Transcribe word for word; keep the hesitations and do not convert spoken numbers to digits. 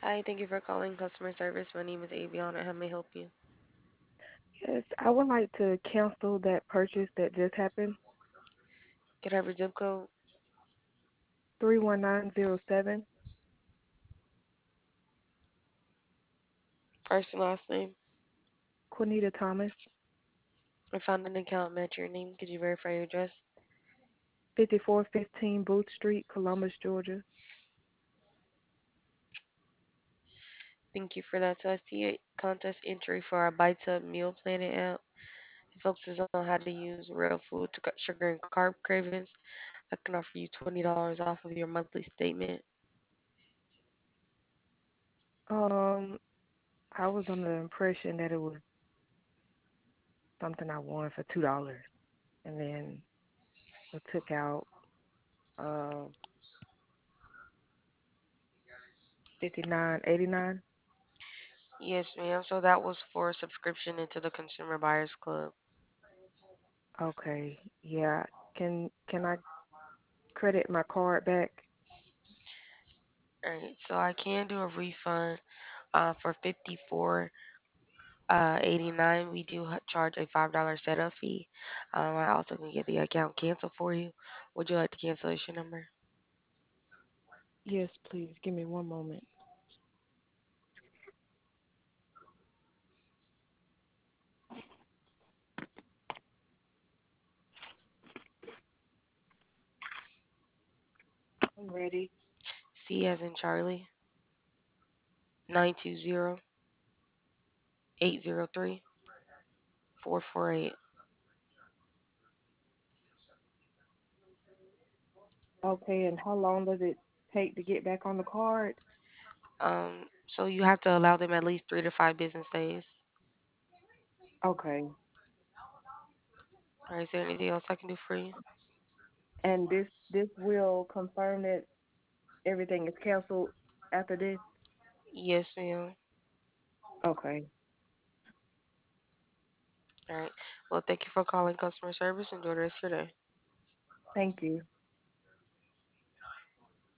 Hi, thank you for calling customer service. My name is Aviana. How may I help you? Yes, I would like to cancel that purchase that just happened. Can I have your zip code, three one nine zero seven, first and last name? Quinita Thomas, I found an account match your name. Could you verify your address? fifty-four fifteen Booth Street, Columbus, Georgia. Thank you for that. So I see a contest entry for our Bites Up Meal Planet app. It focuses on how to use real food to cut sugar and carb cravings. I can offer you twenty dollars off of your monthly statement. Um, I was under the impression that it was something I wanted for two dollars, and then I took out uh fifty nine eighty nine. Yes, ma'am. So that was for subscription into the Consumer Buyers Club. Okay, yeah. Can can I credit my card back? All right. So I can do a refund uh, for fifty-four uh, eighty-nine. We do h- charge a five dollar setup fee. Um, I also can get the account canceled for you. Would you like the cancellation number? Yes, please. Give me one moment. I'm ready. C as in Charlie, nine two zero eight zero three four four eight. Okay, and how long does it take to get back on the card? Um, so you have to allow them at least three to five business days. Okay. All right, is there anything else I can do for you? And this this will confirm that everything is canceled after this? Yes, ma'am. Okay. All right. Well, thank you for calling customer service. Enjoy the rest of your day. Thank you.